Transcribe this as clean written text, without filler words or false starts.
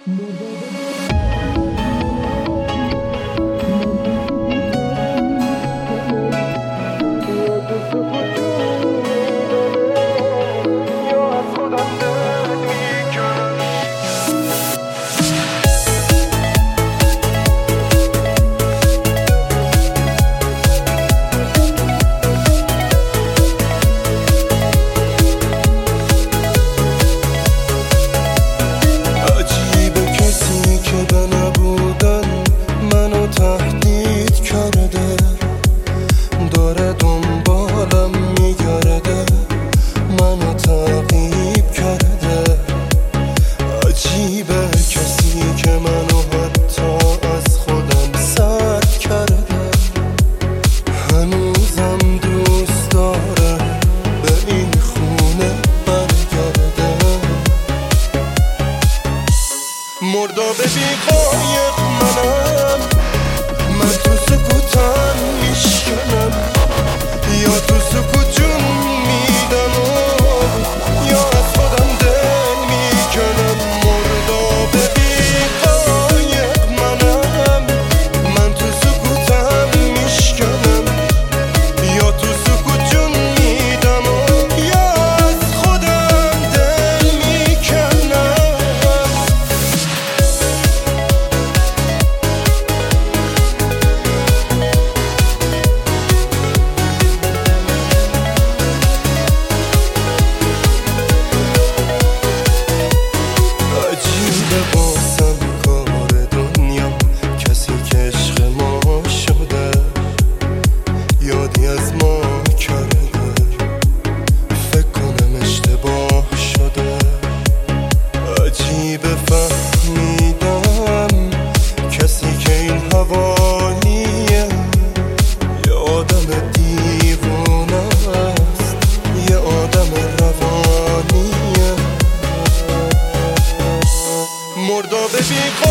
مرداب بی قایق منم، من تو سکوتم میشکنم، یا تو سکوت جون میدم یا از خودم دل میکنم. مرداب بی قایق منم، من تو سکوتم میشکنم، یا تو سکوت جون میدم یا از خودم دل میکنم. فهمیدم کسی که این حوالیه یه آدم دیوونه است، یه آدم روانیه. مرداب بی